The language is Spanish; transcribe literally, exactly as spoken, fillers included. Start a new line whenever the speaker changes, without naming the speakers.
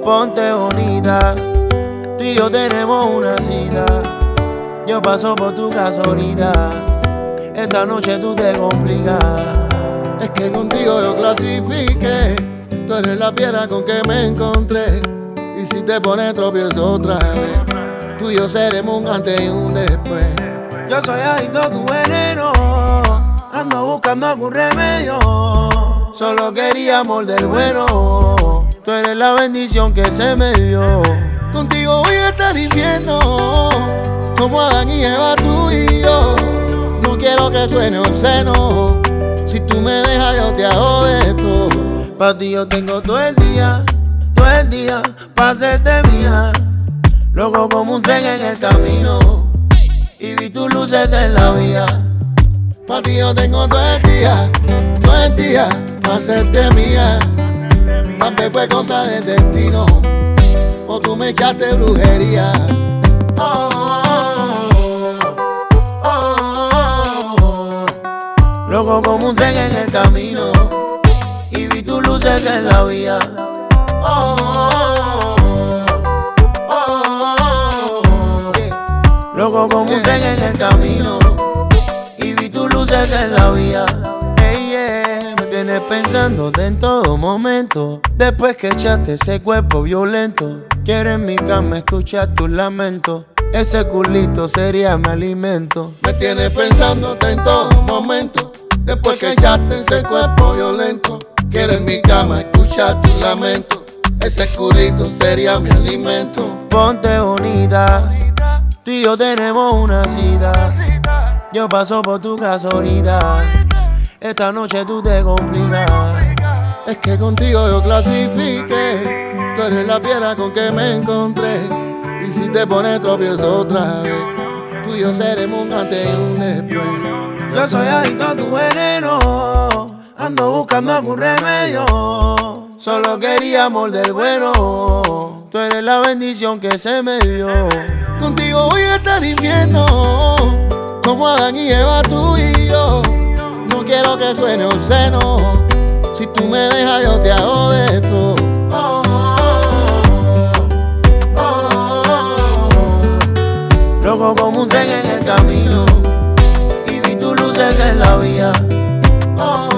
Ponte bonita, tú y yo tenemos una cita. Yo paso por tu casa ahorita, esta noche tú te complicas.
Es que contigo yo clasifiqué, tú eres la piedra con que me encontré. Y si te pones tropiezo otra vez, tú y yo seremos un antes y un después.
Yo soy adicto a tu veneno, ando buscando algún remedio. Solo quería morder bueno, tú eres la bendición que se me dio.
Contigo voy a estar infierno, como Adán y Eva tú y yo. No quiero que suene obsceno, si tú me dejas yo te hago de esto.
Pa' ti yo tengo todo el día, todo el día, pa' hacerte mía. Loco como un tren en el camino, y vi tus luces en la vía.
Pa' ti yo tengo todo el día, todo el día, pa' hacerte mía. Tal vez fue cosa del destino, o tú me echaste brujería. Oh, oh, oh, oh, oh.
Loco como un tren en el camino, y vi tus luces en la vía.
Oh, oh, oh, oh, oh.
Loco como un tren en el camino, y vi tus luces en la vía. Hey, yeah, me tienes pensándote en todo momento. Después que echaste ese cuerpo violento, quiero en mi cama escuchar tus lamentos. Ese culito sería mi alimento.
Me tienes pensándote en todo momento. Después que echaste ese cuerpo violento, quiero en mi cama escuchar tu lamento. Ese culito sería mi alimento.
Ponte bonita, tú y yo tenemos una cita. Yo paso por tu casa ahorita, esta noche tú te complicas.
Es que contigo yo clasifiqué, tú eres la piedra con que me encontré. Y si te pones tropiezo otra vez, tú y yo seremos un antes y un después.
Yo soy adicto a tu veneno, ando buscando algún remedio. Solo quería morder bueno, tú eres la bendición que se me dio.
Contigo voy a estar infierno, como Adán y Eva tú y yo. No quiero que suene obsceno, si tú me dejas yo te hago de esto. Oh, oh, oh, oh.
Loco como un tren en el camino, y vi tus luces en la vía.
Oh,